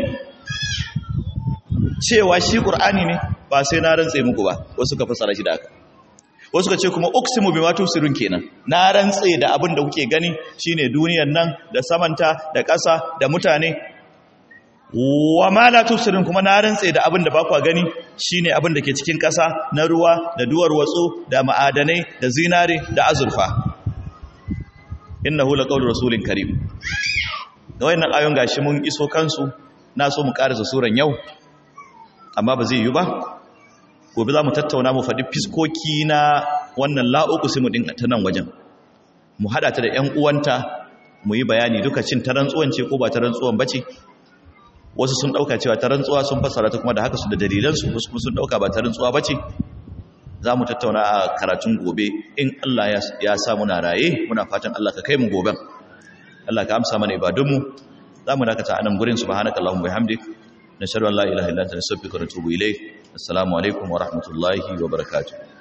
cewa shi qur'ani ne, ba sai na rantsi muku ba. Wasu ka fasara shi da haka. Wasu ka ce kuma uqsimu bima tusirun kenan, na rantse da abin da kuke gani shine duniyar nan da samanta da ƙasa da mutane. Wa ma la tusirun kuma na rantse da abin da ba ku gani shine abin da ke cikin ƙasa na ruwa da duwar watsu da ma'adanai da zinare da azurfa. Innahu laqawlu rasulin karim. Da wayannan ayoyin gashi mun iso kansu, na so mu karasa suran yau amma ba zai yi ba. Gobe za mu tattauna mu faɗi fiskoki na wannan la'uqsimu din ta nan wajen, mu haɗa ta da ‘yan uwanta mu yi bayani duka cin ta rantsuwan ce ko ba ta rantsuwan ba ce. Wasu sun ɗauka cewa ta rantsuwa, sun fassara ta kuma da haka su da dalilansu, wasu kuma sun ɗauka ba ta rantsuwa ba ce. Za mu tattauna a karatun gobe in Allah ya sa muna raye, muna fatan Allah ka kai mu goben, Allah ka amsa mana ibadunmu. Za mu dakata a nan gurin, subhanakallahumma bihamdik, nashhadu an la ilaha illa anta nastaghfiruka wa natubu ilayk. Assalamu alaikum wa rahmatullahi wa barakatuh.